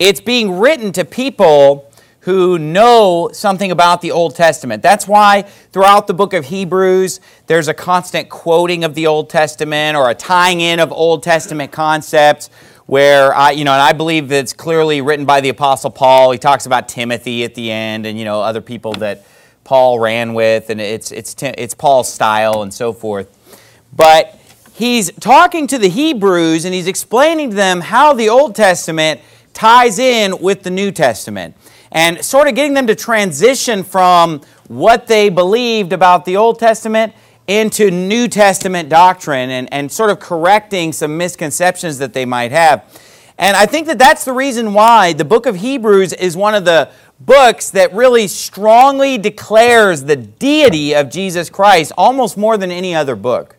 it's being written to people who know something about the Old Testament. That's why throughout the book of Hebrews, there's a constant quoting of the Old Testament or a tying in of Old Testament concepts where, and I believe that it's clearly written by the Apostle Paul. He talks about Timothy at the end and, other people that Paul ran with, and it's Paul's style and so forth. But he's talking to the Hebrews and he's explaining to them how the Old Testament ties in with the New Testament, and sort of getting them to transition from what they believed about the Old Testament into New Testament doctrine and sort of correcting some misconceptions that they might have. And I think that that's the reason why the book of Hebrews is one of the books that really strongly declares the deity of Jesus Christ almost more than any other book.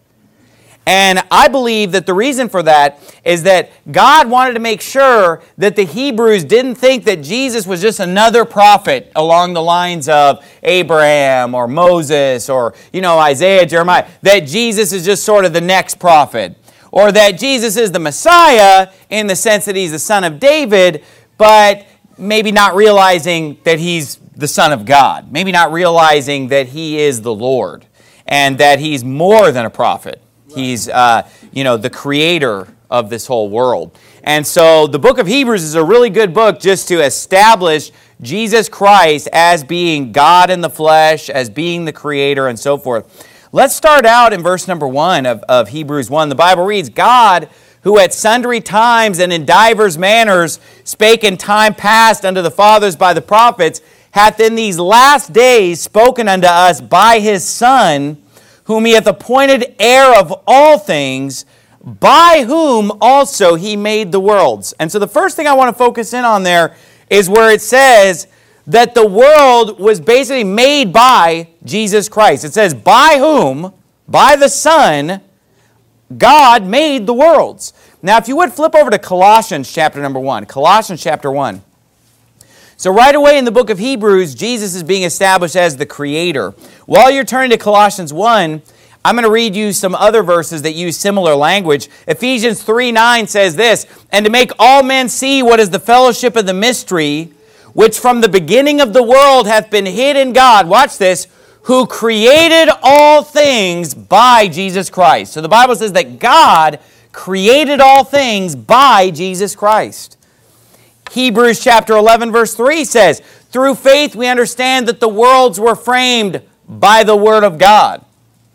And I believe that the reason for that is that God wanted to make sure that the Hebrews didn't think that Jesus was just another prophet along the lines of Abraham or Moses or, Isaiah, Jeremiah, that Jesus is just sort of the next prophet, or that Jesus is the Messiah in the sense that he's the son of David, but maybe not realizing that he's the Son of God, maybe not realizing that he is the Lord and that he's more than a prophet. He's, the creator of this whole world. And so the book of Hebrews is a really good book just to establish Jesus Christ as being God in the flesh, as being the creator, and so forth. Let's start out in verse number 1 of Hebrews 1. The Bible reads, God, who at sundry times and in divers manners spake in time past unto the fathers by the prophets, hath in these last days spoken unto us by his Son, whom he hath appointed heir of all things, by whom also he made the worlds. And so the first thing I want to focus in on there is where it says that the world was basically made by Jesus Christ. It says, by whom, by the Son, God made the worlds. Now, if you would flip over to Colossians chapter number 1. Colossians chapter 1. So right away in the book of Hebrews, Jesus is being established as the creator. While you're turning to Colossians 1, I'm going to read you some other verses that use similar language. Ephesians 3:9 says this, and to make all men see what is the fellowship of the mystery, which from the beginning of the world hath been hid in God, watch this, who created all things by Jesus Christ. So the Bible says that God created all things by Jesus Christ. Hebrews chapter 11 verse 3 says, through faith we understand that the worlds were framed by the word of God,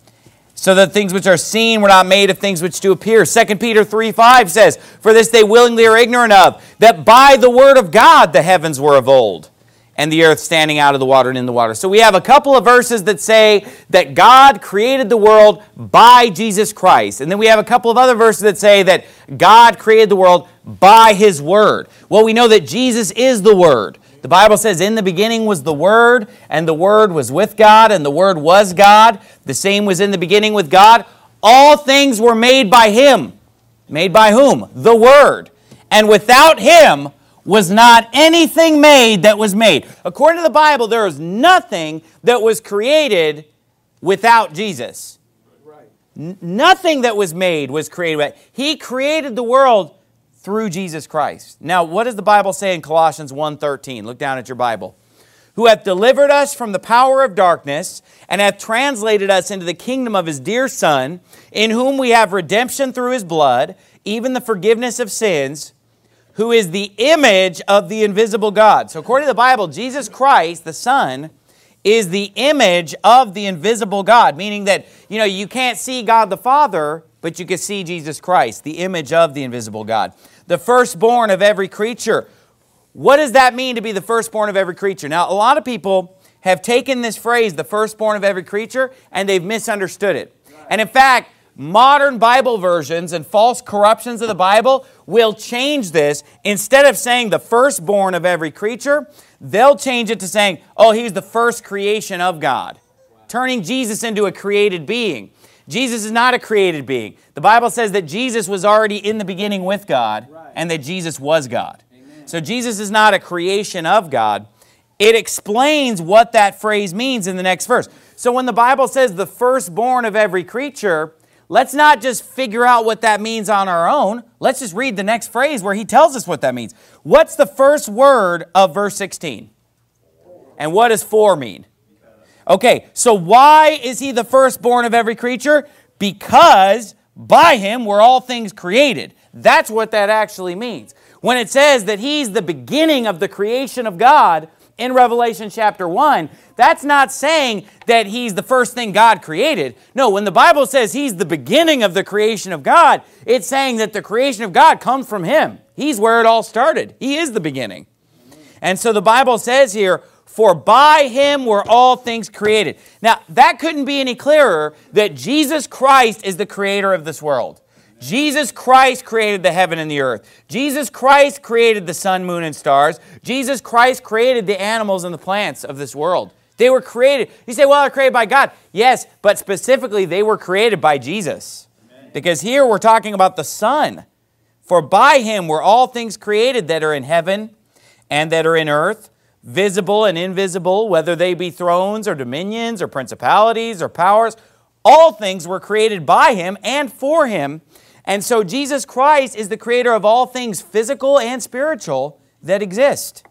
so that things which are seen were not made of things which do appear. 2 Peter 3:5 says, for this they willingly are ignorant of, that by the word of God the heavens were of old, and the earth standing out of the water and in the water. So we have a couple of verses that say that God created the world by Jesus Christ. And then we have a couple of other verses that say that God created the world by his word. Well, we know that Jesus is the Word. The Bible says, in the beginning was the Word, and the Word was with God, and the Word was God. The same was in the beginning with God. All things were made by him. Made by whom? The Word. And without him was not anything made that was made. According to the Bible, there is nothing that was created without Jesus. Right. Nothing that was made was created. He created the world through Jesus Christ. Now, what does the Bible say in Colossians 1:13? Look down at your Bible. Who hath delivered us from the power of darkness, and hath translated us into the kingdom of his dear Son, in whom we have redemption through his blood, even the forgiveness of sins, who is the image of the invisible God. So according to the Bible, Jesus Christ, the Son, is the image of the invisible God, meaning that, you can't see God the Father, but you can see Jesus Christ, the image of the invisible God. The firstborn of every creature. What does that mean to be the firstborn of every creature? Now, a lot of people have taken this phrase, the firstborn of every creature, and they've misunderstood it. And in fact, modern Bible versions and false corruptions of the Bible will change this. Instead of saying the firstborn of every creature, they'll change it to saying, oh, he's the first creation of God, turning Jesus into a created being. Jesus is not a created being. The Bible says that Jesus was already in the beginning with God, and that Jesus was God. Amen. So Jesus is not a creation of God. It explains what that phrase means in the next verse. So when the Bible says the firstborn of every creature, let's not just figure out what that means on our own. Let's just read the next phrase where he tells us what that means. What's the first word of verse 16? And what does for mean? Okay, so why is he the firstborn of every creature? Because by him were all things created. That's what that actually means. When it says that he's the beginning of the creation of God in Revelation chapter 1, that's not saying that he's the first thing God created. No, when the Bible says he's the beginning of the creation of God, it's saying that the creation of God comes from him. He's where it all started. He is the beginning. And so the Bible says here, for by him were all things created. Now, that couldn't be any clearer that Jesus Christ is the creator of this world. Jesus Christ created the heaven and the earth. Jesus Christ created the sun, moon, and stars. Jesus Christ created the animals and the plants of this world. They were created. You say, well, they're created by God. Yes, but specifically, they were created by Jesus. Amen. Because here we're talking about the Son. For by him were all things created that are in heaven and that are in earth, visible and invisible, whether they be thrones or dominions or principalities or powers. All things were created by him and for him. And so Jesus Christ is the creator of all things physical and spiritual that exist.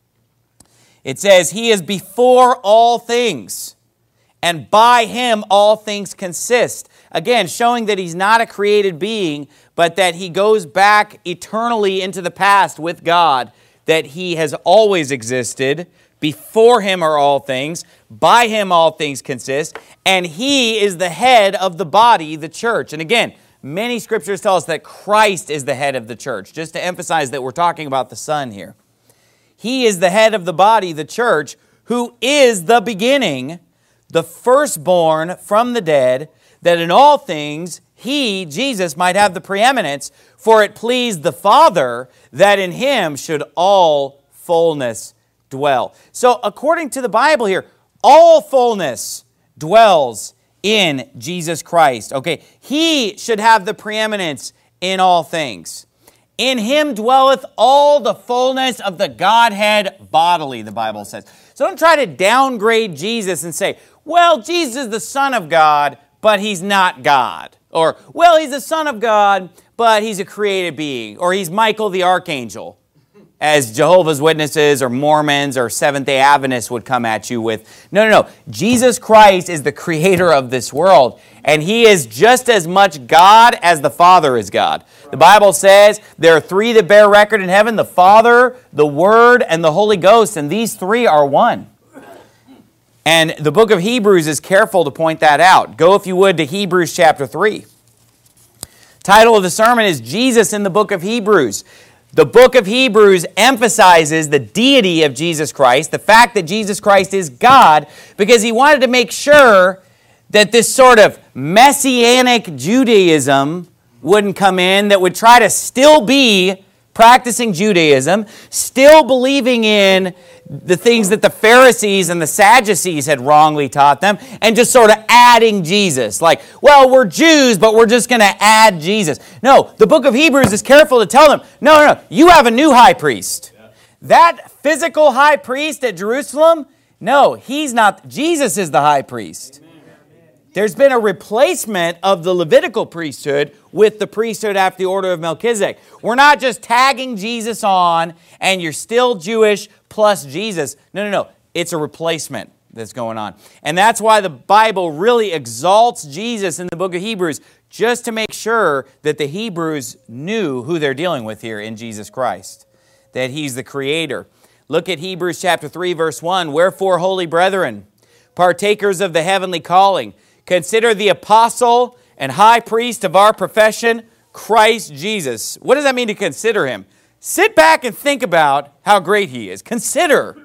It says, he is before all things, and by him all things consist. Again, showing that he's not a created being, but that he goes back eternally into the past with God, that he has always existed. Before him are all things, by him all things consist, and he is the head of the body, the church. And again, many scriptures tell us that Christ is the head of the church, just to emphasize that we're talking about the Son here. He is the head of the body, the church, who is the beginning, the firstborn from the dead, that in all things he, Jesus, might have the preeminence, for it pleased the Father that in him should all fullness dwell. So according to the Bible here, all fullness dwells in Jesus Christ. Okay, he should have the preeminence in all things. In him dwelleth all the fullness of the Godhead bodily, the Bible says. So don't try to downgrade Jesus and say, well, Jesus is the Son of God, but he's not God. Or, well, he's the Son of God, but he's a created being. Or he's Michael the Archangel, as Jehovah's Witnesses or Mormons or Seventh-day Adventists would come at you with. No. Jesus Christ is the creator of this world, and he is just as much God as the Father is God. The Bible says there are three that bear record in heaven, the Father, the Word, and the Holy Ghost, and these three are one. And the book of Hebrews is careful to point that out. Go, if you would, to Hebrews chapter 3. Title of the sermon is Jesus in the book of Hebrews. The book of Hebrews emphasizes the deity of Jesus Christ, the fact that Jesus Christ is God, because he wanted to make sure that this sort of messianic Judaism wouldn't come in, that would try to still be practicing Judaism, still believing in the things that the Pharisees and the Sadducees had wrongly taught them, and just sort of adding Jesus. Like, well, we're Jews, but we're just going to add Jesus. No, the book of Hebrews is careful to tell them, no, you have a new high priest. Yeah. That physical high priest at Jerusalem, no, he's not. Jesus is the high priest. There's been a replacement of the Levitical priesthood with the priesthood after the order of Melchizedek. We're not just tagging Jesus on and you're still Jewish plus Jesus. No. It's a replacement that's going on. And that's why the Bible really exalts Jesus in the book of Hebrews, just to make sure that the Hebrews knew who they're dealing with here in Jesus Christ, that he's the creator. Look at Hebrews chapter 3, verse 1. Wherefore, holy brethren, partakers of the heavenly calling, consider the apostle and high priest of our profession, Christ Jesus. What does that mean to consider him? Sit back and think about how great he is. Consider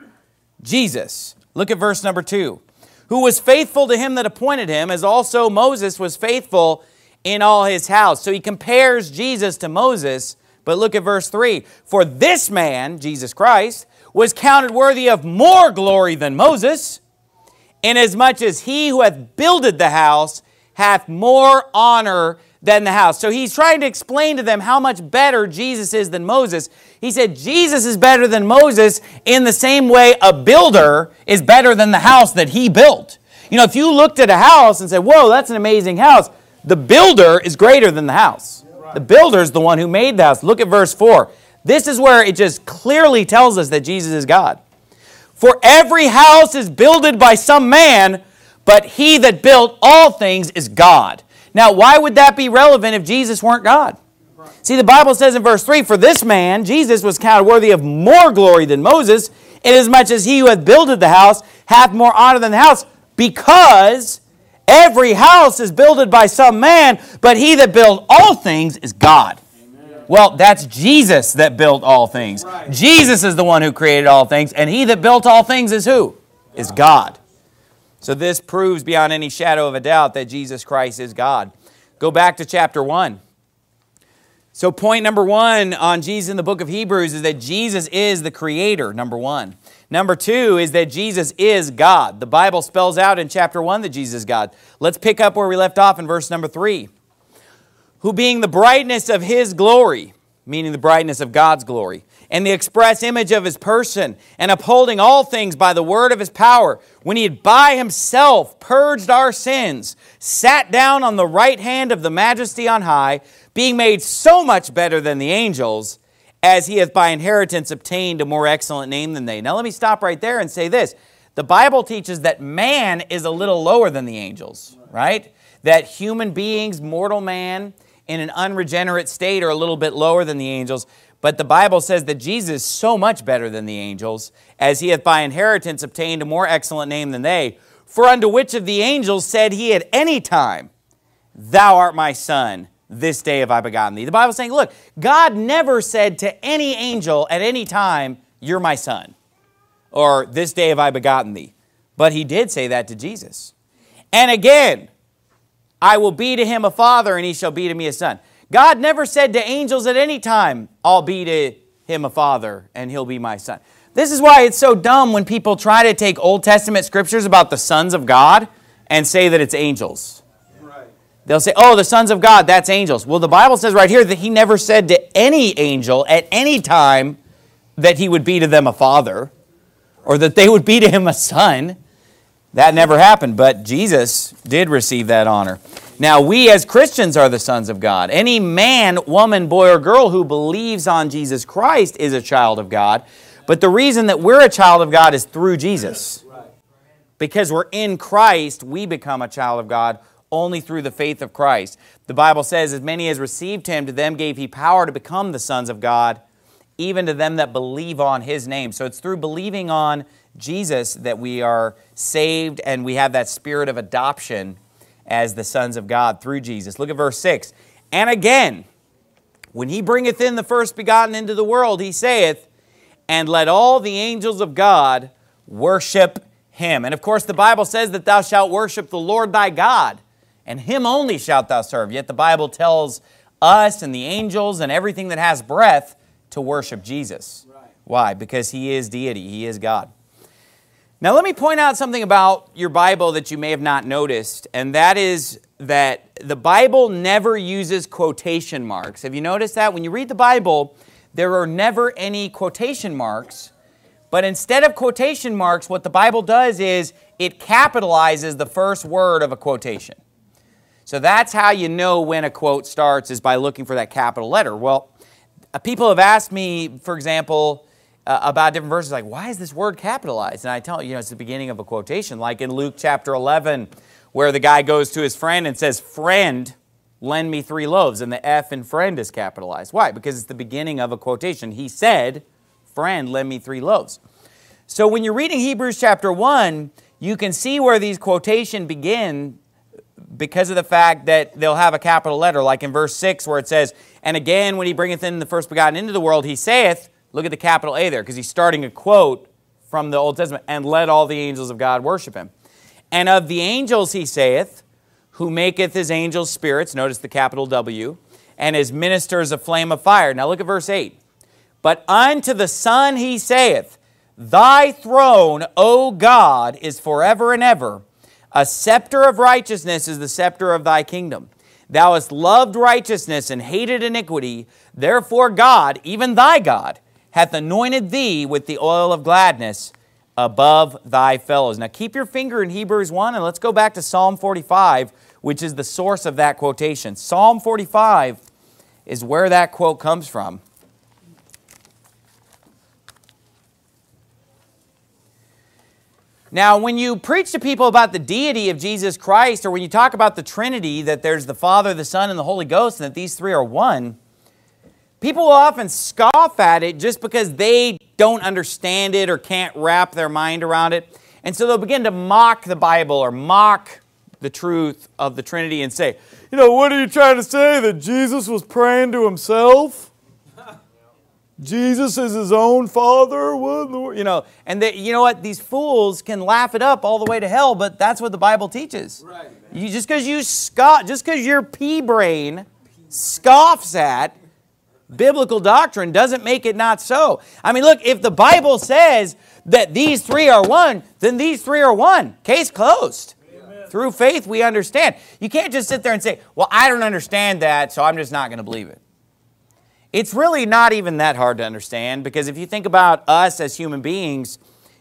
Jesus. Look at verse number 2. Who was faithful to him that appointed him, as also Moses was faithful in all his house. So he compares Jesus to Moses, but look at verse 3. For this man, Jesus Christ, was counted worthy of more glory than Moses, inasmuch as he who hath builded the house hath more honor than the house. So he's trying to explain to them how much better Jesus is than Moses. He said Jesus is better than Moses in the same way a builder is better than the house that he built. You know, if you looked at a house and said, whoa, that's an amazing house, The builder is greater than the house. The builder is the one who made the house. Look at verse 4. This is where it just clearly tells us that Jesus is God. For every house is builded by some man, but he that built all things is God. Now, why would that be relevant if Jesus weren't God? See, the Bible says in verse 3, for this man, Jesus, was counted worthy of more glory than Moses, inasmuch as he who hath builded the house hath more honor than the house, because every house is builded by some man, but he that built all things is God. Amen. Well, that's Jesus that built all things. Right. Jesus is the one who created all things, and he that built all things is who? Is God. So this proves beyond any shadow of a doubt that Jesus Christ is God. Go back to chapter 1. So point number 1 on Jesus in the book of Hebrews is that Jesus is the Creator, number 1. Number 2 is that Jesus is God. The Bible spells out in chapter 1 that Jesus is God. Let's pick up where we left off in verse number 3. Who being the brightness of His glory, meaning the brightness of God's glory, and the express image of His person, and upholding all things by the word of His power, when He had by Himself purged our sins, sat down on the right hand of the Majesty on high, being made so much better than the angels, as He hath by inheritance obtained a more excellent name than they. Now let me stop right there and say this. The Bible teaches that man is a little lower than the angels, right? That human beings, mortal man, in an unregenerate state are a little bit lower than the angels. But the Bible says that Jesus is so much better than the angels, as He hath by inheritance obtained a more excellent name than they. For unto which of the angels said He at any time, Thou art my Son, this day have I begotten thee. The Bible is saying, look, God never said to any angel at any time, You're my son, or this day have I begotten thee. But He did say that to Jesus. And again, I will be to him a father, and he shall be to me a son. God never said to angels at any time, I'll be to him a father, and he'll be my son. This is why it's so dumb when people try to take Old Testament scriptures about the sons of God and say that it's angels. Right. They'll say, oh, the sons of God, that's angels. Well, the Bible says right here that He never said to any angel at any time that He would be to them a father, or that they would be to Him a son. That never happened, but Jesus did receive that honor. Now, we as Christians are the sons of God. Any man, woman, boy, or girl who believes on Jesus Christ is a child of God. But the reason that we're a child of God is through Jesus. Because we're in Christ, we become a child of God only through the faith of Christ. The Bible says, as many as received Him, to them gave He power to become the sons of God, even to them that believe on His name. So it's through believing on Jesus that we are saved, and we have that spirit of adoption as the sons of God through Jesus. Look at verse 6. And again, when He bringeth in the first begotten into the world, He saith, and let all the angels of God worship Him. And of course, the Bible says that thou shalt worship the Lord thy God, and Him only shalt thou serve. Yet the Bible tells us and the angels and everything that has breath to worship Jesus. Right. Why? Because He is deity. He is God. Now let me point out something about your Bible that you may have not noticed, and that is that the Bible never uses quotation marks. Have you noticed that? When you read the Bible, there are never any quotation marks, but instead of quotation marks, what the Bible does is it capitalizes the first word of a quotation. So that's how you know when a quote starts, is by looking for that capital letter. Well, people have asked me, for example, about different verses, like, why is this word capitalized? And I tell you, it's the beginning of a quotation, like in Luke chapter 11, where the guy goes to his friend and says, friend, lend me 3 loaves, and the F in friend is capitalized. Why? Because it's the beginning of a quotation. He said, friend, lend me 3 loaves. So when you're reading Hebrews chapter 1, you can see where these quotations begin because of the fact that they'll have a capital letter, like in verse 6 where it says, and again, when He bringeth in the first begotten into the world, He saith, look at the capital A there, because he's starting a quote from the Old Testament, and let all the angels of God worship Him. And of the angels He saith, who maketh His angels spirits, notice the capital W, and His ministers a flame of fire. Now look at verse 8. But unto the Son He saith, Thy throne, O God, is forever and ever. A scepter of righteousness is the scepter of Thy kingdom. Thou hast loved righteousness and hated iniquity. Therefore God, even Thy God, hath anointed thee with the oil of gladness above thy fellows. Now keep your finger in Hebrews 1, and let's go back to Psalm 45, which is the source of that quotation. Psalm 45 is where that quote comes from. Now, when you preach to people about the deity of Jesus Christ, or when you talk about the Trinity, that there's the Father, the Son, and the Holy Ghost, and that these three are one, people will often scoff at it just because they don't understand it or can't wrap their mind around it. And so they'll begin to mock the Bible or mock the truth of the Trinity and say, what are you trying to say, that Jesus was praying to himself? Jesus is his own Father? And you know what? These fools can laugh it up all the way to hell, but that's what the Bible teaches. Right. Just because your pea brain scoffs at biblical doctrine doesn't make it not so. I mean, look, if the Bible says that these three are one, then these three are one. Case closed. Amen. Through faith, we understand. You can't just sit there and say, well, I don't understand that, so I'm just not going to believe it. It's really not even that hard to understand, because if you think about us as human beings,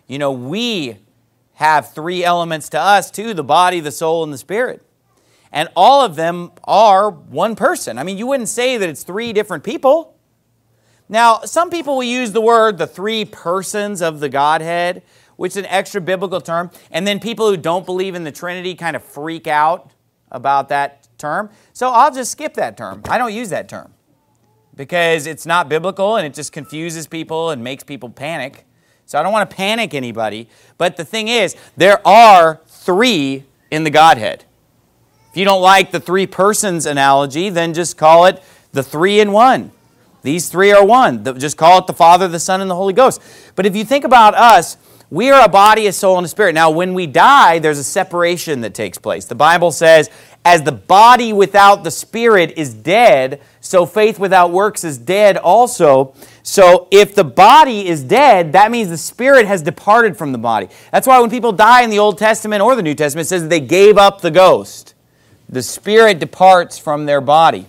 we have three elements to us too: the body, the soul, and the spirit. And all of them are one person. I mean, you wouldn't say that it's three different people. Now, some people will use the word the three persons of the Godhead, which is an extra biblical term. And then people who don't believe in the Trinity kind of freak out about that term. So I'll just skip that term. I don't use that term, because it's not biblical and it just confuses people and makes people panic. So I don't want to panic anybody. But the thing is, there are three in the Godhead. If you don't like the three persons analogy, then just call it the three in one. These three are one. Just call it the Father, the Son, and the Holy Ghost. But if you think about us, we are a body, a soul, and a spirit. Now, when we die, there's a separation that takes place. The Bible says, as the body without the spirit is dead, so faith without works is dead also. So if the body is dead, that means the spirit has departed from the body. That's why when people die in the Old Testament or the New Testament, it says that they gave up the ghost. The spirit departs from their body.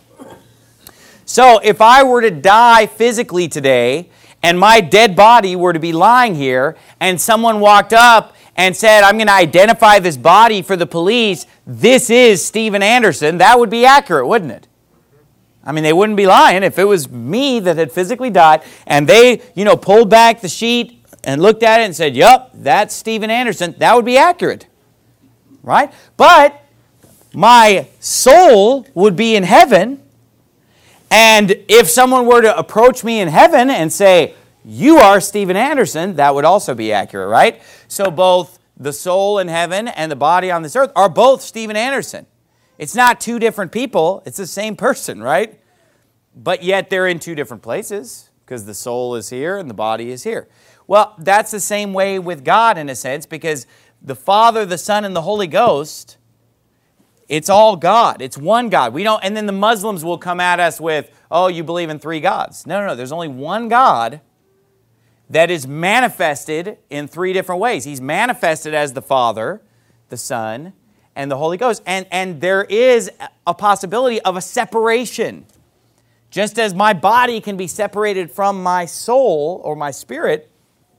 So if I were to die physically today, and my dead body were to be lying here, and someone walked up and said, I'm going to identify this body for the police, this is Steven Anderson, that would be accurate, wouldn't it? I mean, they wouldn't be lying if it was me that had physically died, and they, pulled back the sheet and looked at it and said, yup, that's Steven Anderson, that would be accurate, right? But my soul would be in heaven, and if someone were to approach me in heaven and say, you are Steven Anderson, that would also be accurate, right? So both the soul in heaven and the body on this earth are both Steven Anderson. It's not two different people, it's the same person, right? But yet they're in two different places, because the soul is here and the body is here. Well, that's the same way with God in a sense, because the Father, the Son, and the Holy Ghost, it's all God. It's one God. And then the Muslims will come at us with, oh, you believe in three gods. No. There's only one God that is manifested in three different ways. He's manifested as the Father, the Son, and the Holy Ghost. And there is a possibility of a separation. Just as my body can be separated from my soul or my spirit,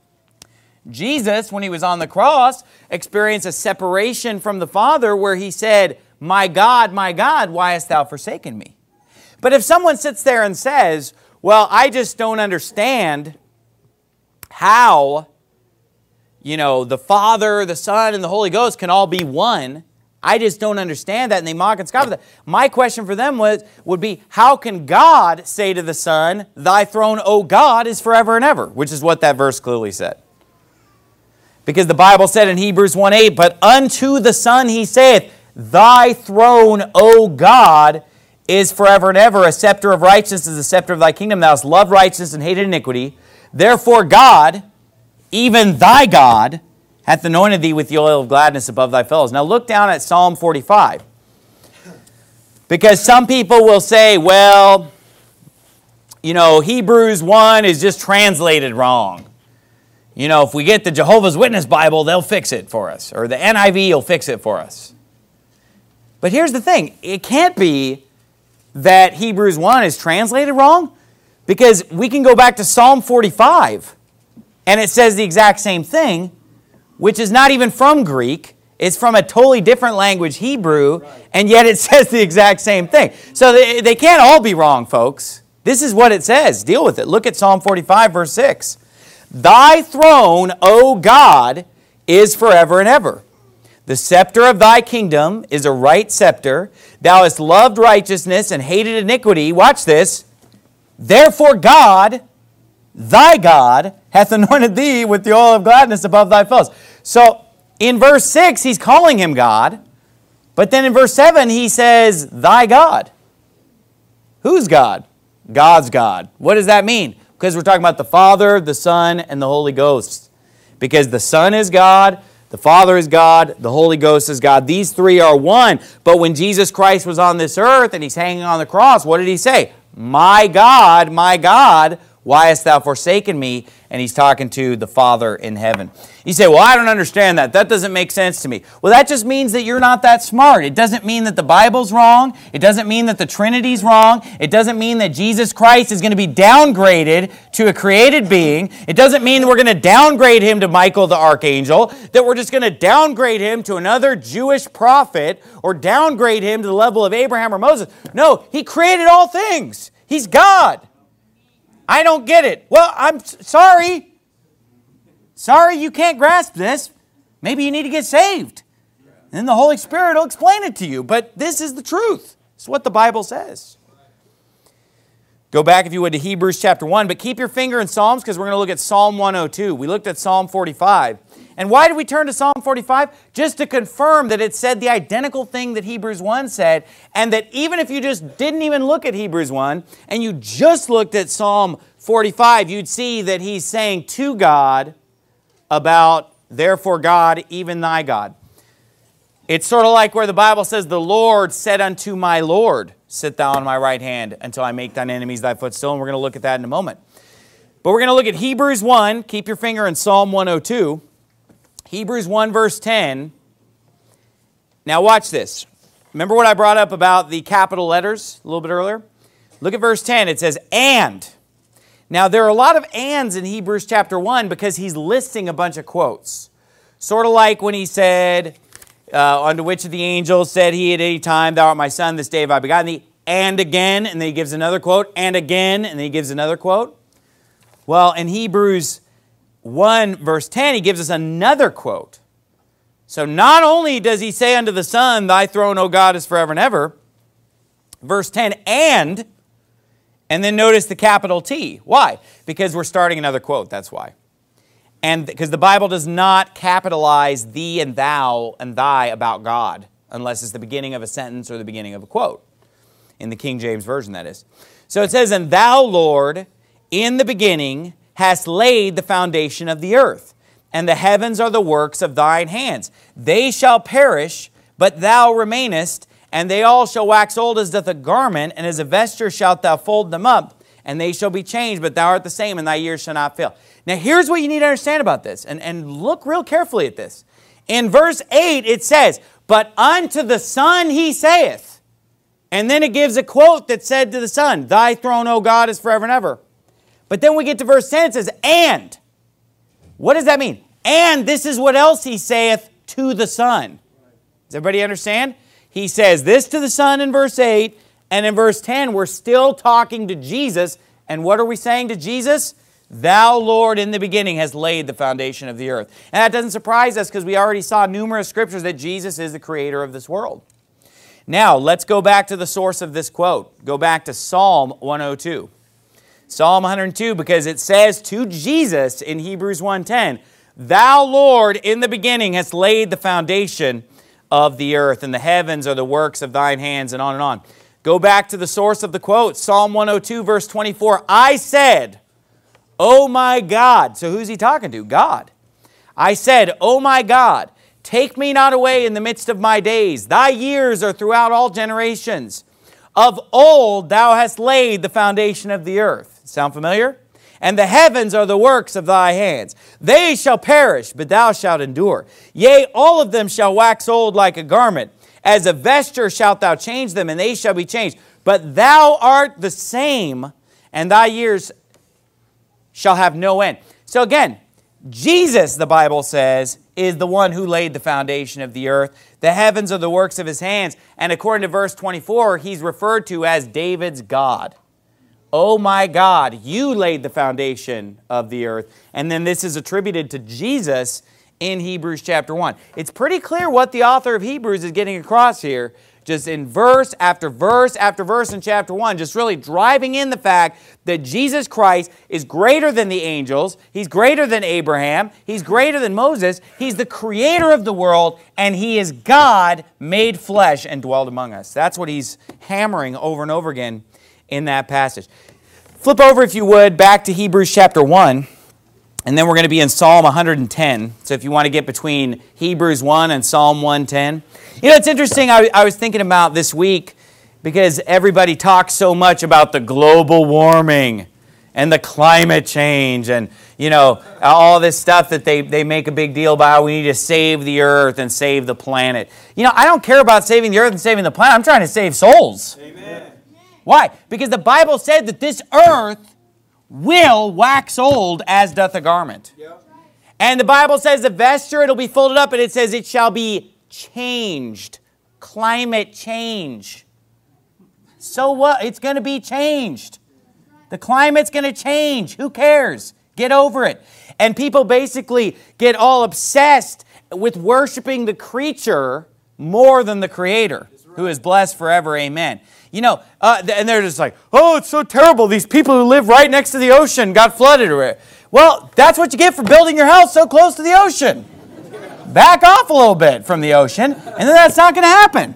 Jesus, when he was on the cross, experienced a separation from the Father where he said, my God, why hast thou forsaken me? But if someone sits there and says, well, I just don't understand how, the Father, the Son, and the Holy Ghost can all be one. I just don't understand that, and they mock and scoff at that. My question for them would be, how can God say to the Son, thy throne, O God, is forever and ever? Which is what that verse clearly said. Because the Bible said in Hebrews 1:8, but unto the Son he saith, thy throne, O God, is forever and ever. A scepter of righteousness is the scepter of thy kingdom. Thou hast loved righteousness and hated iniquity. Therefore God, even thy God, hath anointed thee with the oil of gladness above thy fellows. Now look down at Psalm 45. Because some people will say, well, Hebrews 1 is just translated wrong. If we get the Jehovah's Witness Bible, they'll fix it for us. Or the NIV will fix it for us. But here's the thing. It can't be that Hebrews 1 is translated wrong, because we can go back to Psalm 45, and it says the exact same thing, which is not even from Greek. It's from a totally different language, Hebrew, and yet it says the exact same thing. So they can't all be wrong, folks. This is what it says. Deal with it. Look at Psalm 45, verse 6. Thy throne, O God, is forever and ever. The scepter of thy kingdom is a right scepter. Thou hast loved righteousness and hated iniquity. Watch this. Therefore God, thy God, hath anointed thee with the oil of gladness above thy fellows. So in verse 6, he's calling him God. But then in verse 7, he says, thy God. Who's God? God's God. What does that mean? Because we're talking about the Father, the Son, and the Holy Ghost. Because the Son is God, the Father is God, the Holy Ghost is God. These three are one. But when Jesus Christ was on this earth and he's hanging on the cross, what did he say? My God, why hast thou forsaken me? And he's talking to the Father in heaven. You say, well, I don't understand that. That doesn't make sense to me. Well, that just means that you're not that smart. It doesn't mean that the Bible's wrong. It doesn't mean that the Trinity's wrong. It doesn't mean that Jesus Christ is going to be downgraded to a created being. It doesn't mean that we're going to downgrade him to Michael the archangel, that we're just going to downgrade him to another Jewish prophet or downgrade him to the level of Abraham or Moses. No, he created all things. He's God. I don't get it. Well, I'm sorry. Sorry you can't grasp this. Maybe you need to get saved. And then the Holy Spirit will explain it to you. But this is the truth. It's what the Bible says. Go back, if you would, to Hebrews chapter 1. But keep your finger in Psalms because we're going to look at Psalm 102. We looked at Psalm 45. And why did we turn to Psalm 45? Just to confirm that it said the identical thing that Hebrews 1 said, and that even if you just didn't even look at Hebrews 1, and you just looked at Psalm 45, you'd see that he's saying to God about, therefore God, even thy God. It's sort of like where the Bible says, the Lord said unto my Lord, sit thou on my right hand until I make thine enemies thy footstool. And we're going to look at that in a moment. But we're going to look at Hebrews 1. Keep your finger in Psalm 102. Hebrews 1 verse 10. Now watch this. Remember what I brought up about the capital letters a little bit earlier? Look at verse 10. It says, and. Now there are a lot of ands in Hebrews chapter 1 because he's listing a bunch of quotes. Sort of like when he said, unto which of the angels said he at any time, thou art my son, this day have I begotten thee, and again, and then he gives another quote, and again, and then he gives another quote. Well, in Hebrews 1 verse 10, he gives us another quote. So not only does he say unto the Son, thy throne, O God, is forever and ever, verse 10, and then notice the capital T. Why? Because we're starting another quote, that's why. And because the Bible does not capitalize thee and thou and thy about God, unless it's the beginning of a sentence or the beginning of a quote. In the King James Version, that is. So it says, and thou, Lord, in the beginning hast laid the foundation of the earth, and the heavens are the works of thine hands. They shall perish, but thou remainest, and they all shall wax old as doth a garment, and as a vesture shalt thou fold them up, and they shall be changed, but thou art the same, and thy years shall not fail. Now here's what you need to understand about this, and look real carefully at this. In verse 8 it says, but unto the Son he saith. And then it gives a quote that said to the Son, thy throne, O God, is forever and ever. But then we get to verse 10, it says, and. What does that mean? And this is what else he saith to the Son. Does everybody understand? He says this to the Son in verse 8, and in verse 10, we're still talking to Jesus. And what are we saying to Jesus? Thou, Lord, in the beginning hast laid the foundation of the earth. And that doesn't surprise us because we already saw numerous scriptures that Jesus is the creator of this world. Now, let's go back to the source of this quote. Go back to Psalm 102. Psalm 102, because it says to Jesus in Hebrews 1:10, thou, Lord, in the beginning hast laid the foundation of the earth, and the heavens are the works of thine hands, and on and on. Go back to the source of the quote, Psalm 102, verse 24. I said, O my God. So who's he talking to? God. I said, O my God, take me not away in the midst of my days. Thy years are throughout all generations. Of old thou hast laid the foundation of the earth. Sound familiar? And the heavens are the works of thy hands. They shall perish, but thou shalt endure. Yea, all of them shall wax old like a garment. As a vesture shalt thou change them, and they shall be changed. But thou art the same, and thy years shall have no end. So again, Jesus, the Bible says, is the one who laid the foundation of the earth. The heavens are the works of his hands. And according to verse 24, he's referred to as David's God. Oh my God, you laid the foundation of the earth. And then this is attributed to Jesus in Hebrews chapter 1. It's pretty clear what the author of Hebrews is getting across here, just in verse after verse after verse in chapter 1, just really driving in the fact that Jesus Christ is greater than the angels, he's greater than Abraham, he's greater than Moses, he's the creator of the world, and he is God made flesh and dwelled among us. That's what he's hammering over and over again in that passage. Flip over, if you would, back to Hebrews chapter 1, and then we're going to be in Psalm 110. So if you want to get between Hebrews 1 and Psalm 110. You know, it's interesting, I was thinking about this week, because everybody talks so much about the global warming and the climate change and, you know, all this stuff that they make a big deal about. We need to save the earth and save the planet. You know, I don't care about saving the earth and saving the planet. I'm trying to save souls. Amen. Why? Because the Bible said that this earth will wax old as doth a garment. Yep. And the Bible says the vesture, it'll be folded up, and it says it shall be changed. Climate change. So what? It's going to be changed. The climate's going to change. Who cares? Get over it. And people basically get all obsessed with worshiping the creature more than the Creator, who is blessed forever. Amen. You know, and they're just like, oh, it's so terrible. These people who live right next to the ocean got flooded. Well, that's what you get for building your house so close to the ocean. Back off a little bit from the ocean, and then that's not going to happen.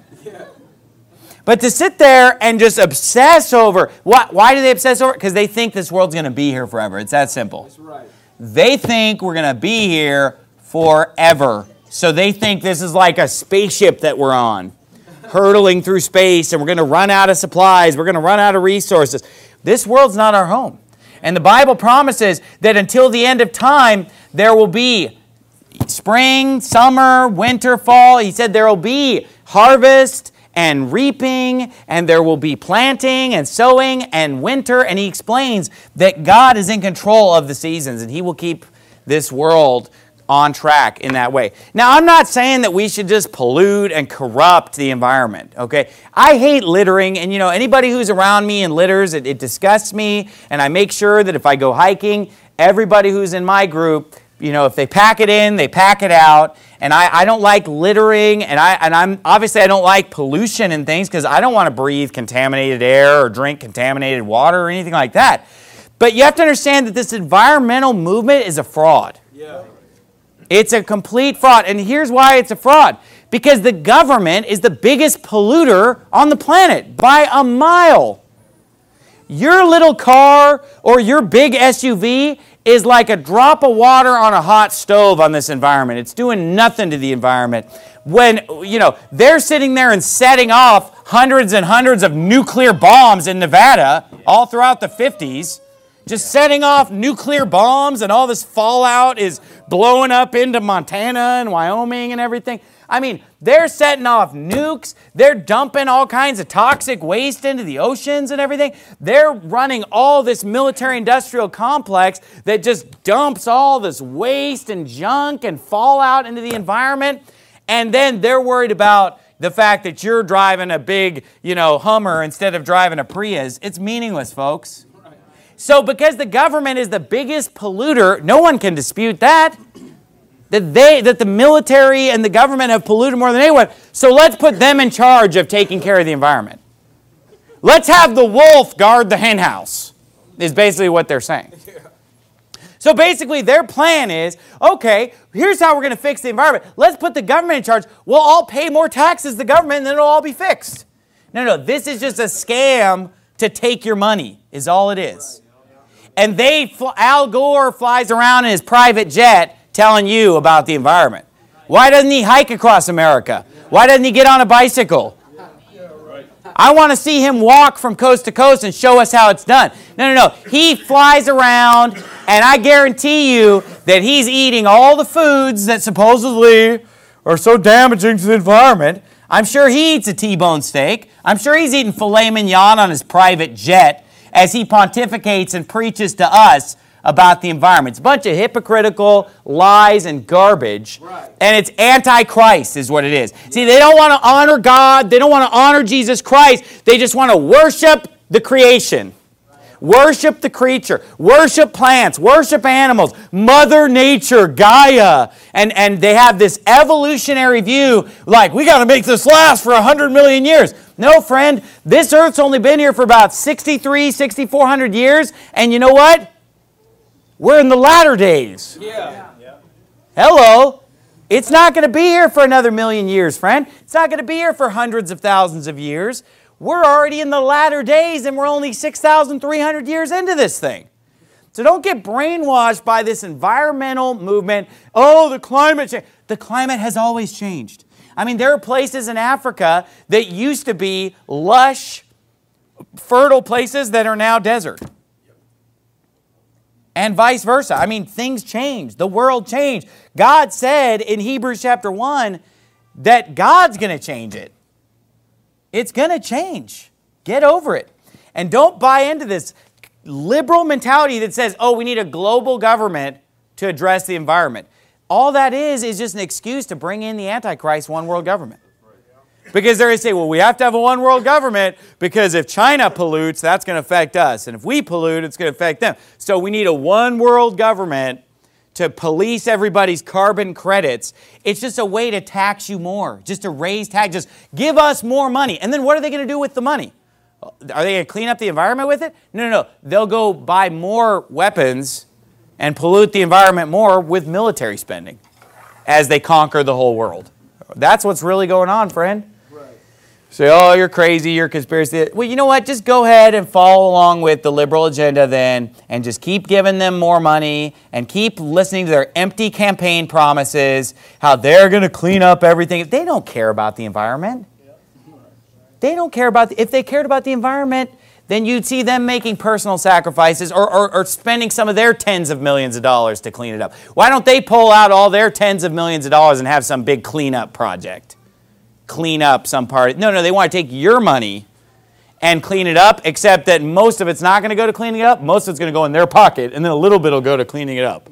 But to sit there and just obsess over, why do they obsess over it? Because they think this world's going to be here forever. It's that simple. That's right. They think we're going to be here forever. So they think this is like a spaceship that we're on, hurtling through space, and we're going to run out of supplies. We're going to run out of resources. This world's not our home. And the Bible promises that until the end of time, there will be spring, summer, winter, fall. He said there will be harvest and reaping, and there will be planting and sowing and winter. And he explains that God is in control of the seasons, and he will keep this world on track in that way. Now, I'm not saying that we should just pollute and corrupt the environment, okay? I hate littering, and you know, anybody who's around me and litters, it disgusts me, and I make sure that if I go hiking, everybody who's in my group, you know, if they pack it in, they pack it out. And I don't like littering, and I'm obviously I don't like pollution and things, because I don't want to breathe contaminated air or drink contaminated water or anything like that. But you have to understand that this environmental movement is a fraud. Yeah. It's a complete fraud. And here's why it's a fraud. Because the government is the biggest polluter on the planet by a mile. Your little car or your big SUV is like a drop of water on a hot stove on this environment. It's doing nothing to the environment. When, you know, they're sitting there and setting off hundreds and hundreds of nuclear bombs in Nevada all throughout the 50s, just setting off nuclear bombs, and all this fallout is blowing up into Montana and Wyoming and everything. I mean, they're setting off nukes. They're dumping all kinds of toxic waste into the oceans and everything. They're running all this military-industrial complex that just dumps all this waste and junk and fallout into the environment. And then they're worried about the fact that you're driving a big, you know, Hummer instead of driving a Prius. It's meaningless, folks. So because the government is the biggest polluter, no one can dispute that. That the military and the government have polluted more than anyone. So let's put them in charge of taking care of the environment. Let's have the wolf guard the hen house, is basically what they're saying. So basically their plan is, okay, here's how we're going to fix the environment. Let's put the government in charge. We'll all pay more taxes to the government, and then it'll all be fixed. No, this is just a scam to take your money, is all it is. And Al Gore flies around in his private jet telling you about the environment. Why doesn't he hike across America? Why doesn't he get on a bicycle? I want to see him walk from coast to coast and show us how it's done. No. He flies around, and I guarantee you that he's eating all the foods that supposedly are so damaging to the environment. I'm sure he eats a T-bone steak. I'm sure he's eating filet mignon on his private jet as he pontificates and preaches to us about the environment. It's a bunch of hypocritical lies and garbage. Right. And it's anti-Christ is what it is. Yeah. See, they don't want to honor God. They don't want to honor Jesus Christ. They just want to worship the creation. Worship the creature, worship plants, worship animals, Mother Nature, Gaia. And they have this evolutionary view, like, we got to make this last for 100 million years. No, friend, this earth's only been here for about 6,400 years. And you know what? We're in the latter days. Yeah. Hello. It's not going to be here for another million years, friend. It's not going to be here for hundreds of thousands of years. We're already in the latter days, and we're only 6,300 years into this thing. So don't get brainwashed by this environmental movement. Oh, the climate change. The climate has always changed. I mean, there are places in Africa that used to be lush, fertile places that are now desert. And vice versa. I mean, things change. The world changed. God said in Hebrews chapter 1 that God's going to change it. It's going to change. Get over it. And don't buy into this liberal mentality that says, oh, we need a global government to address the environment. All that is just an excuse to bring in the Antichrist one world government. Because they're going to say, well, we have to have a one world government because if China pollutes, that's going to affect us. And if we pollute, it's going to affect them. So we need a one world government to police everybody's carbon credits. It's just a way to tax you more, just to raise tax, just give us more money. And then what are they going to do with the money? Are they going to clean up the environment with it? No. They'll go buy more weapons and pollute the environment more with military spending as they conquer the whole world. That's what's really going on, friend. Say, oh, you're crazy, you're conspiracy. Well, you know what? Just go ahead and follow along with the liberal agenda then and just keep giving them more money and keep listening to their empty campaign promises, how they're going to clean up everything. They don't care about the environment. They don't care about if they cared about the environment, then you'd see them making personal sacrifices or spending some of their tens of millions of dollars to clean it up. Why don't they pull out all their tens of millions of dollars and have some big cleanup project? Clean up some part. No, they want to take your money and clean it up, except that most of it's not going to go to cleaning it up. Most of it's going to go in their pocket, and then a little bit will go to cleaning it up.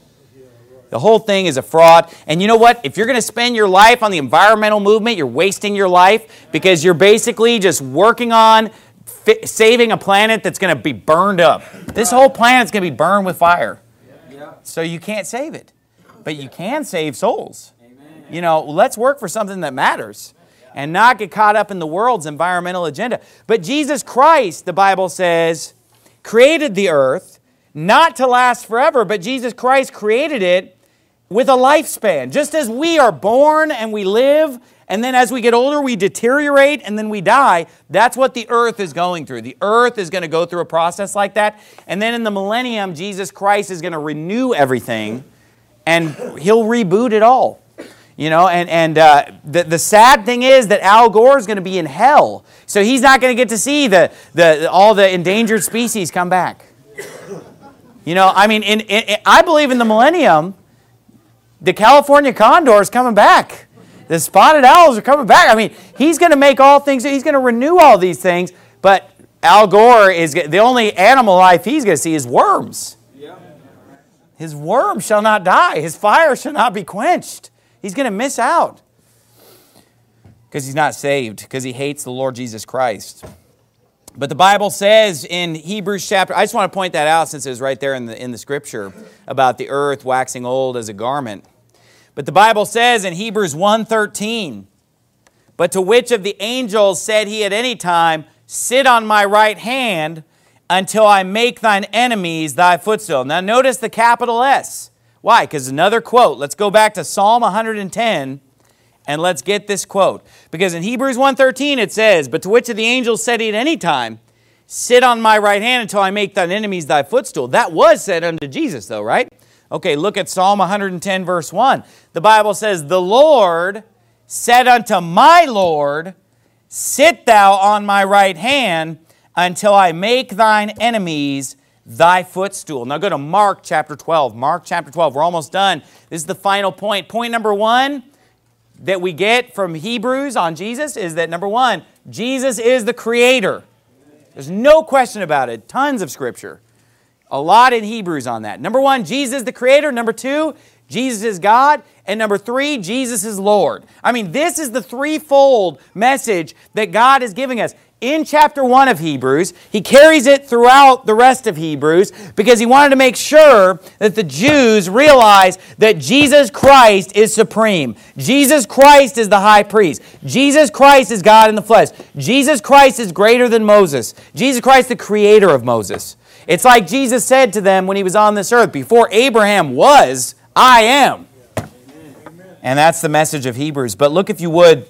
The whole thing is a fraud. And you know what? If you're going to spend your life on the environmental movement, you're wasting your life because you're basically just working on saving a planet that's going to be burned up. This whole planet's going to be burned with fire. So you can't save it. But you can save souls. You know, let's work for something that matters and not get caught up in the world's environmental agenda. But Jesus Christ, the Bible says, created the earth not to last forever, but Jesus Christ created it with a lifespan. Just as we are born and we live, and then as we get older, we deteriorate and then we die. That's what the earth is going through. The earth is going to go through a process like that. And then in the millennium, Jesus Christ is going to renew everything and He'll reboot it all. You know, and the sad thing is that Al Gore is going to be in hell. So he's not going to get to see all the endangered species come back. You know, I mean, I believe in the millennium, the California condor is coming back. The spotted owls are coming back. I mean, he's going to make all things, he's going to renew all these things. But Al Gore is, the only animal life he's going to see is worms. His worm shall not die. His fire shall not be quenched. He's going to miss out because he's not saved, because he hates the Lord Jesus Christ. But the Bible says in Hebrews chapter, I just want to point that out since it was right there in the scripture about the earth waxing old as a garment. But the Bible says in Hebrews 1:13, but to which of the angels said he at any time, sit on my right hand until I make thine enemies thy footstool. Now notice the capital S. Why? Because another quote. Let's go back to Psalm 110 and let's get this quote. Because in Hebrews 1:13 it says, but to which of the angels said he at any time, sit on my right hand until I make thine enemies thy footstool. That was said unto Jesus though, right? Okay, look at Psalm 110 verse 1. The Bible says, the Lord said unto my Lord, sit thou on my right hand until I make thine enemies thy footstool. Now go to Mark chapter 12. Mark chapter 12. We're almost done. This is the final point. Point number one that we get from Hebrews on Jesus is that, number one, Jesus is the creator. There's no question about it. Tons of scripture. A lot in Hebrews on that. Number 1, Jesus is the creator. Number 2, Jesus is God. And number 3, Jesus is Lord. I mean, this is the threefold message that God is giving us. In chapter 1 of Hebrews, he carries it throughout the rest of Hebrews because he wanted to make sure that the Jews realize that Jesus Christ is supreme. Jesus Christ is the high priest. Jesus Christ is God in the flesh. Jesus Christ is greater than Moses. Jesus Christ, the creator of Moses. It's like Jesus said to them when he was on this earth, before Abraham was, I am. And that's the message of Hebrews. But look, if you would,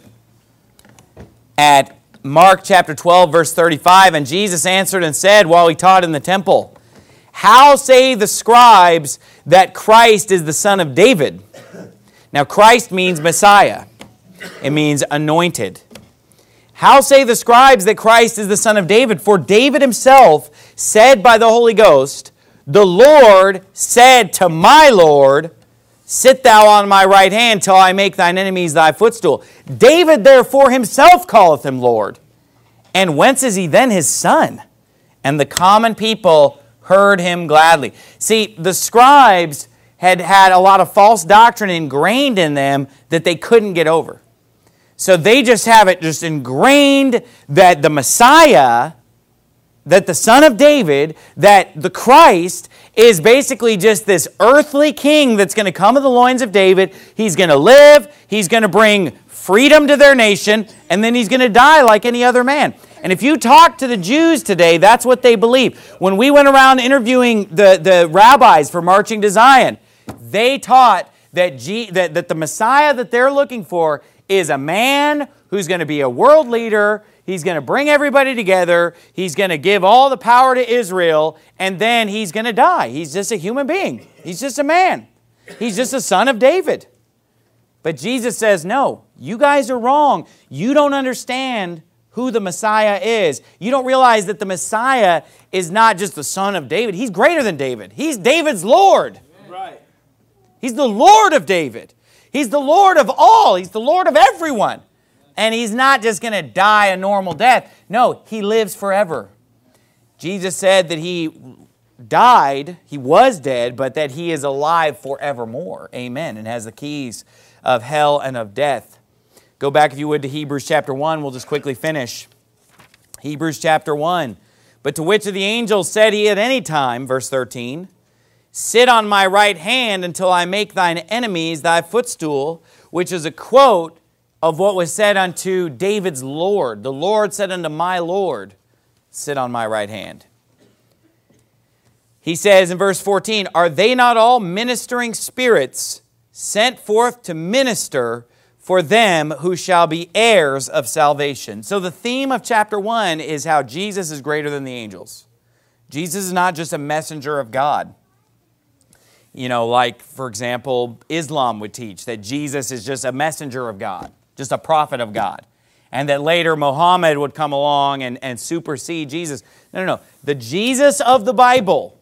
at Mark chapter 12, verse 35, and Jesus answered and said while he taught in the temple, how say the scribes that Christ is the son of David? Now, Christ means Messiah. It means anointed. How say the scribes that Christ is the son of David? For David himself said by the Holy Ghost, the Lord said to my Lord, sit thou on my right hand till I make thine enemies thy footstool. David therefore himself calleth him Lord. And whence is he then his son? And the common people heard him gladly. See, the scribes had a lot of false doctrine ingrained in them that they couldn't get over. So they just have it just ingrained that the Messiah, that the son of David, that the Christ is basically just this earthly king that's going to come of the loins of David. He's going to live, he's going to bring freedom to their nation, and then he's going to die like any other man. And if you talk to the Jews today, that's what they believe. When we went around interviewing the rabbis for Marching to Zion, they taught that the Messiah that they're looking for is a man who's going to be a world leader. He's going to bring everybody together. He's going to give all the power to Israel, and then he's going to die. He's just a human being. He's just a man. He's just a son of David. But Jesus says, no, you guys are wrong. You don't understand who the Messiah is. You don't realize that the Messiah is not just the son of David. He's greater than David. He's David's Lord. Right. He's the Lord of David. He's the Lord of all. He's the Lord of everyone. And he's not just going to die a normal death. No, he lives forever. Jesus said that he died, he was dead, but that he is alive forevermore. Amen. And has the keys of hell and of death. Go back, if you would, to Hebrews chapter 1. We'll just quickly finish. Hebrews chapter 1. But to which of the angels said he at any time, verse 13, sit on my right hand until I make thine enemies thy footstool, which is a quote of what was said unto David's Lord. The Lord said unto my Lord, sit on my right hand. He says in verse 14, are they not all ministering spirits sent forth to minister for them who shall be heirs of salvation? So the theme of chapter 1 is how Jesus is greater than the angels. Jesus is not just a messenger of God. You know, like, for example, Islam would teach that Jesus is just a messenger of God, just a prophet of God. And that later Muhammad would come along and supersede Jesus. No. The Jesus of the Bible,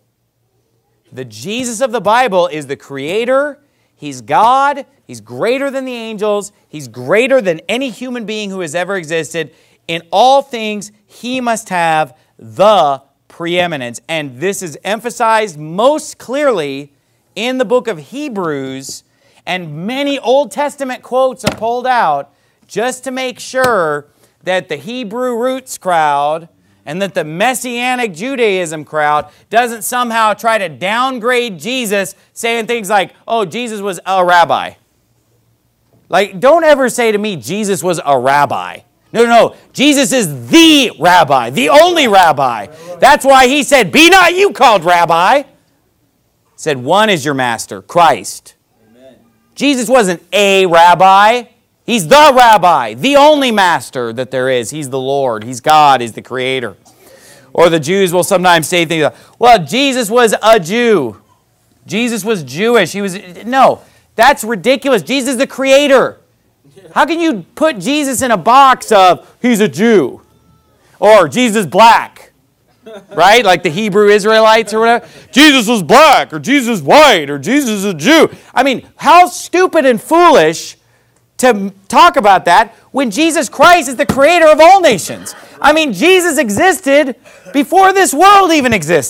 is the Creator. He's God. He's greater than the angels. He's greater than any human being who has ever existed. In all things, he must have the preeminence. And this is emphasized most clearly in the book of Hebrews, and many Old Testament quotes are pulled out just to make sure that the Hebrew roots crowd and that the Messianic Judaism crowd doesn't somehow try to downgrade Jesus, saying things like, oh, Jesus was a rabbi. Like, don't ever say to me, Jesus was a rabbi. No. Jesus is the rabbi, the only rabbi. That's why he said, be not you called rabbi. He said, one is your master, Christ. Amen. Jesus wasn't a rabbi. He's the rabbi, the only master that there is. He's the Lord. He's God. He's the Creator. Or the Jews will sometimes say things like, well, Jesus was a Jew. Jesus was Jewish. No, that's ridiculous. Jesus is the Creator. How can you put Jesus in a box of, he's a Jew? Or Jesus is black. Right? Like the Hebrew Israelites or whatever. Jesus was black, or Jesus is white, or Jesus is a Jew. I mean, how stupid and foolish to talk about that when Jesus Christ is the Creator of all nations. I mean, Jesus existed before this world even existed.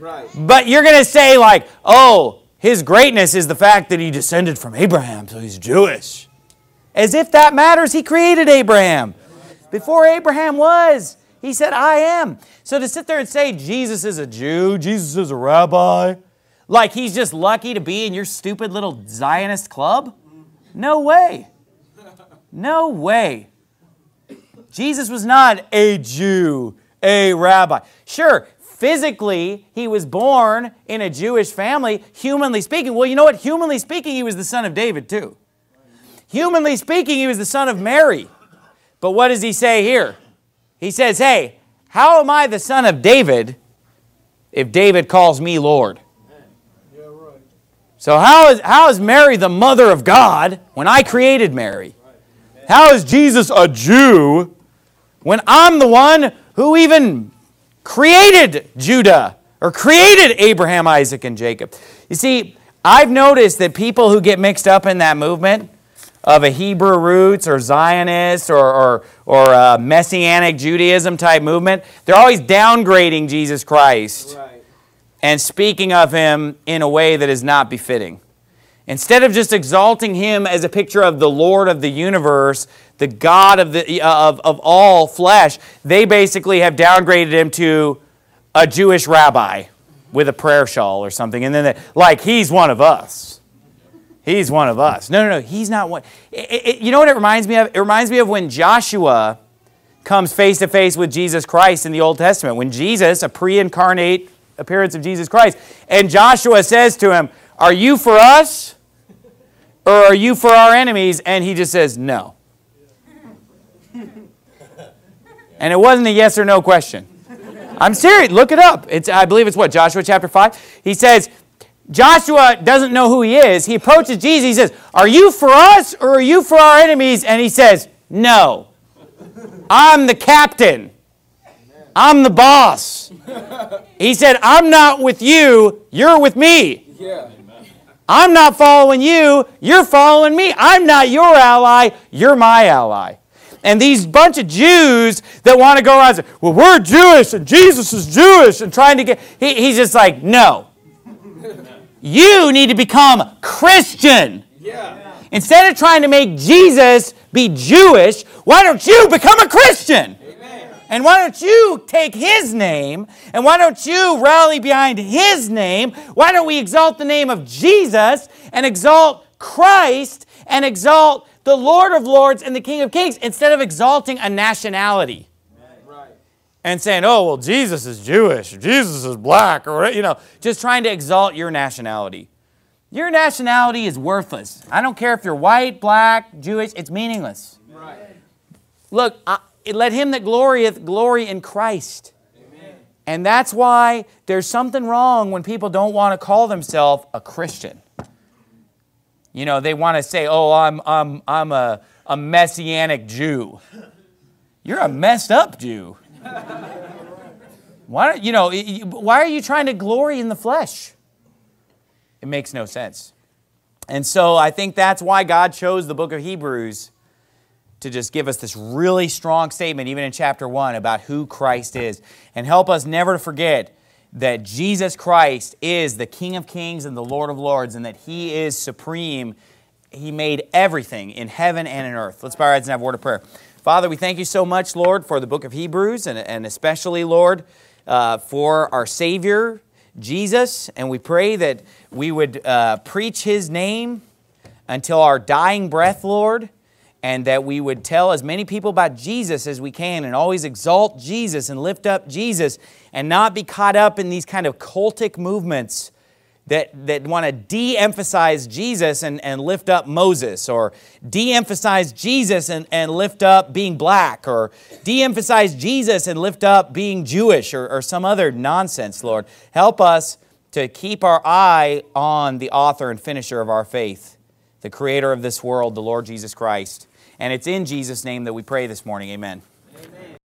Right. But you're going to say like, oh, his greatness is the fact that he descended from Abraham, so he's Jewish. As if that matters. He created Abraham. Before Abraham was, he said, I am. So to sit there and say Jesus is a Jew, Jesus is a rabbi, like he's just lucky to be in your stupid little Zionist club? No way. No way. Jesus was not a Jew, a rabbi. Sure, physically, he was born in a Jewish family, humanly speaking. Well, you know what? Humanly speaking, he was the son of David too. Humanly speaking, he was the son of Mary. But what does he say here? He says, hey, how am I the son of David if David calls me Lord? Yeah, right. So how is Mary the mother of God when I created Mary? How is Jesus a Jew when I'm the one who even created Judah or created Abraham, Isaac, and Jacob? You see, I've noticed that people who get mixed up in that movement of a Hebrew roots or Zionist or Messianic Judaism type movement, they're always downgrading Jesus Christ and speaking of him in a way that is not befitting. Instead of just exalting him as a picture of the Lord of the universe, the God of all flesh, they basically have downgraded him to a Jewish rabbi with a prayer shawl or something, and then like he's one of us. He's one of us. No, he's not one. You know what it reminds me of? It reminds me of when Joshua comes face to face with Jesus Christ in the Old Testament. When Jesus, a pre-incarnate appearance of Jesus Christ, and Joshua says to him, are you for us or are you for our enemies? And he just says, no. And it wasn't a yes or no question. I'm serious. Look it up. I believe it's what? Joshua chapter 5? He says, Joshua doesn't know who he is. He approaches Jesus. He says, are you for us or are you for our enemies? And he says, no. I'm the captain. I'm the boss. He said, I'm not with you. You're with me. Yeah. I'm not following you. You're following me. I'm not your ally. You're my ally. And these bunch of Jews that want to go around and say, well, we're Jewish and Jesus is Jewish and trying to get... He's just like, no. You need to become Christian. Yeah. Instead of trying to make Jesus be Jewish, why don't you become a Christian? Amen. And why don't you take his name? And why don't you rally behind his name? Why don't we exalt the name of Jesus and exalt Christ and exalt the Lord of Lords and the King of Kings instead of exalting a nationality? And saying, oh, well, Jesus is Jewish, or Jesus is black, or, just trying to exalt your nationality. Your nationality is worthless. I don't care if you're white, black, Jewish, it's meaningless. Right. Look, let him that glorieth glory in Christ. Amen. And that's why there's something wrong when people don't want to call themselves a Christian. They want to say, oh, I'm a Messianic Jew. You're a messed up Jew. Why are you trying to glory in the flesh? It makes no sense. And so I think that's why God chose the book of Hebrews to just give us this really strong statement, even in chapter 1, about who Christ is. And help us never to forget that Jesus Christ is the King of Kings and the Lord of Lords, and that he is supreme. He made everything in heaven and in earth. Let's bow our heads and have a word of prayer. Father, we thank you so much, Lord, for the book of Hebrews, and especially, Lord, for our Savior, Jesus. And we pray that we would preach his name until our dying breath, Lord, and that we would tell as many people about Jesus as we can and always exalt Jesus and lift up Jesus and not be caught up in these kind of cultic movements that want to de-emphasize Jesus and lift up Moses, or de-emphasize Jesus and lift up being black, or de-emphasize Jesus and lift up being Jewish, or some other nonsense, Lord. Help us to keep our eye on the author and finisher of our faith, the creator of this world, the Lord Jesus Christ. And it's in Jesus' name that we pray this morning. Amen.